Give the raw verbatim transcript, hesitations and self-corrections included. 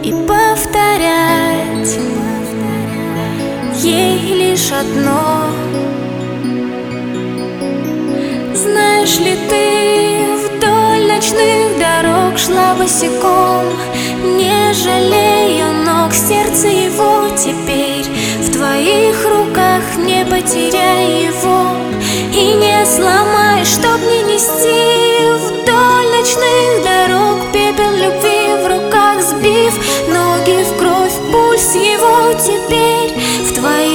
и повторять ей лишь одно. Знаешь ли, ты вдоль ночных дорог шла босиком, не жалея ног, сердце его теперь в твоих руках. Не потеряй его и не сломай, чтоб не нести вдоль ночных дорог пепел любви в руках, сбив ноги в кровь. Пульс его теперь в твоих